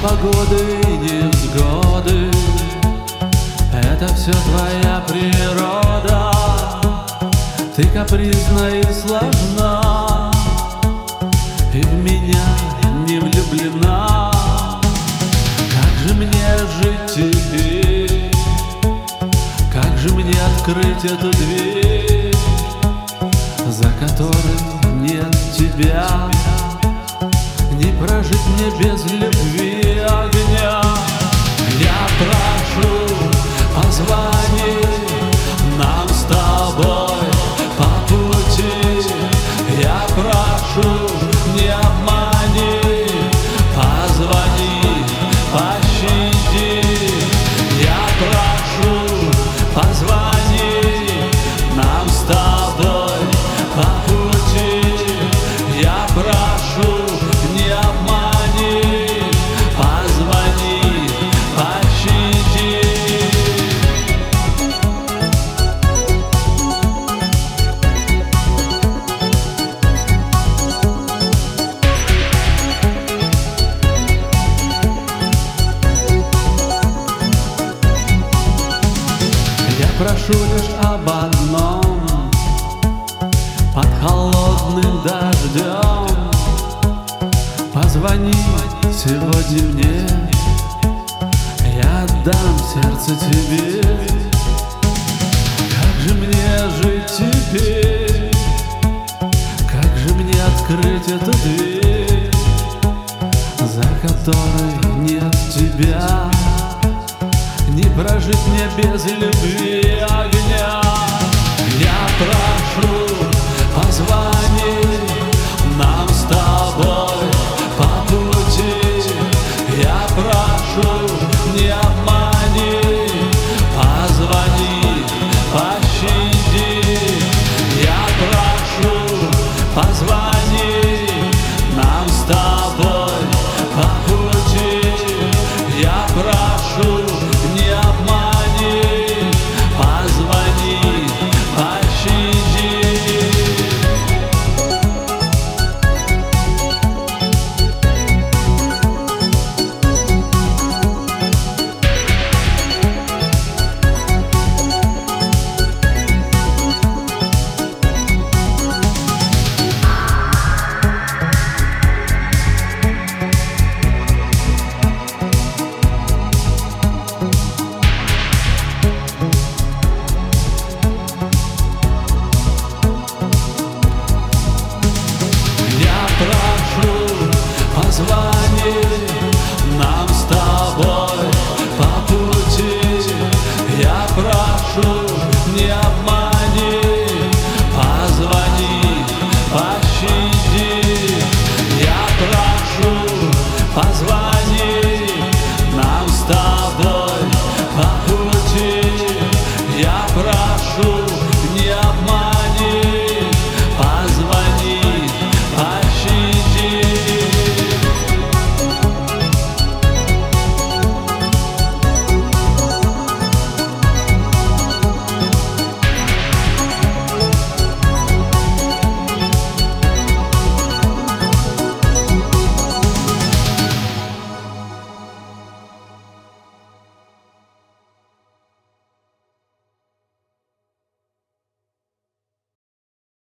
непогоды и невзгоды — это все твоя природа. Ты капризна и сложна, и в меня не влюблена. Как же мне жить теперь? Как же мне открыть эту дверь, за которой нет тебя? Не прожить мне без любви огня. Я прошу, позвони нам с тобой по пути. Я прошу, не обмани, позвони, пощади. Я прошу, позвони нам с тобой по пути. Я прошу, не обмани, позвони, пощади. Я прошу лишь об одном: под холодным дождем позвони сегодня мне. Я отдам сердце тебе. Как же мне жить теперь? Как же мне открыть эту дверь, за которой нет тебя? Не прожить мне без любви огня. Я прошу,